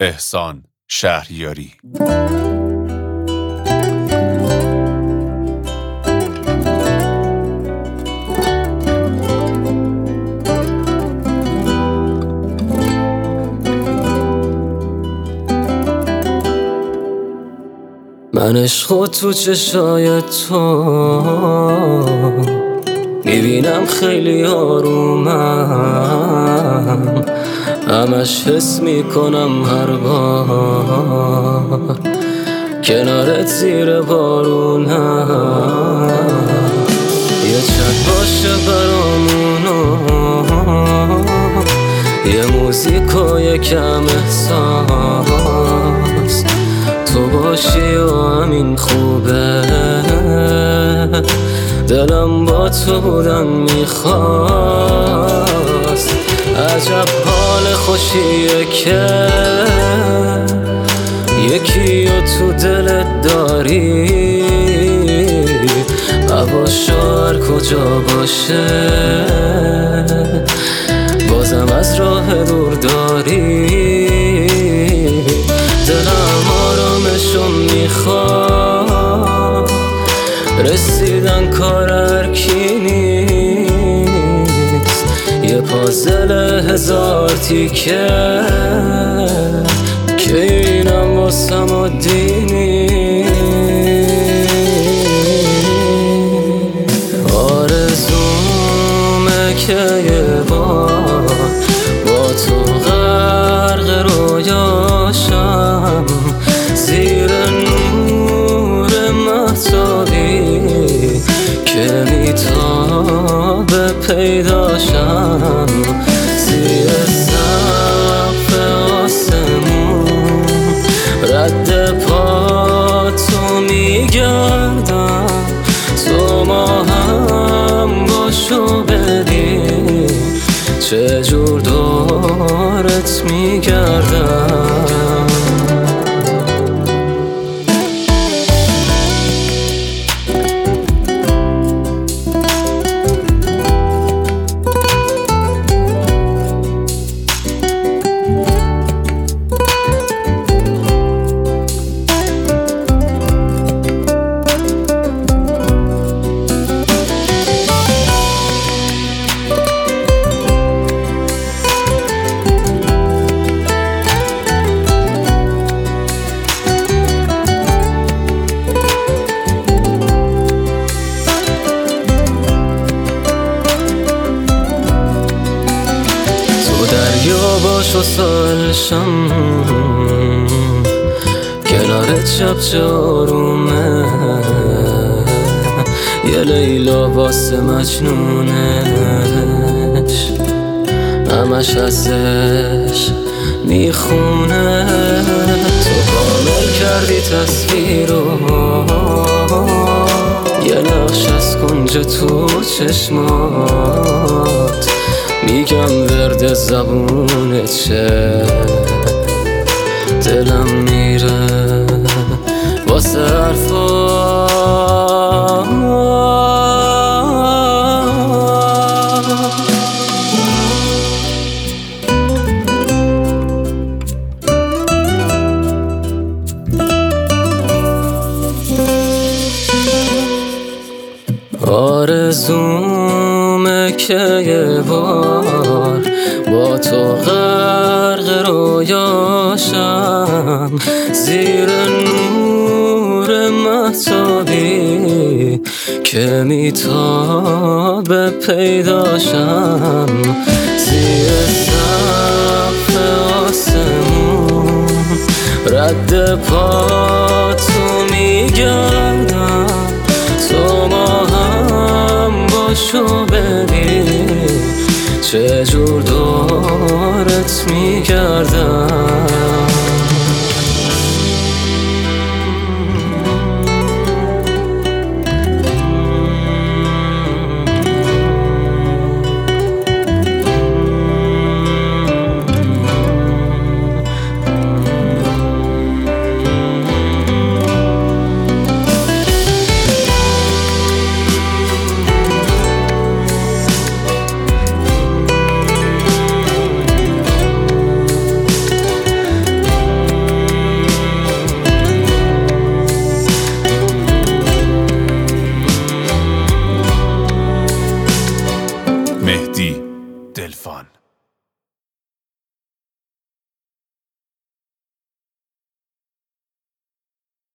احسان شهریاری. من عشق تو چشای تو میبینم خیلی آرومم، همش حس میکنم هر بار کنارت زیر بارونم. یه چند باشه برامونو، یه موزیک و یکم احساس، تو باشی و همین خوبه. دلم با تو بودن میخواست، عجب حال خوشیه که یکی و تو دلت داری، هواشار کجا باشه بازم از راه دور داری. دلم آرامشو میخواد، رسیدن کار هرکی نیست، یه پازل هزار تیکه که اینم واسم عادی نیست. آرزومه که یه بار با تو غرق رویاشم، زیر نور مهتابی که میتابه پیداشم، زیر سقف آسمون رد پا تو میگردم، تو ما هم باشو ببین چجور دورت میگردم. دریا باش و سالشم، کنار چپ آرومه، یه لیلا واسه مجنونش، همش ازش میخونه. تو کامل کردی تصویرو، یه نقش از کنج تو چشمات، میگم ورد زبونت چه، دلم میره واسه حرفات. آرزومه که یه بار با تو غرق رویاشم، زیر نور مهتابی که میتابه پیداشم، زیر سقف آسمون رد پا تو میگردم، تو ما هم باشو ببین چجور دورت میگردم. مهدی دلفان.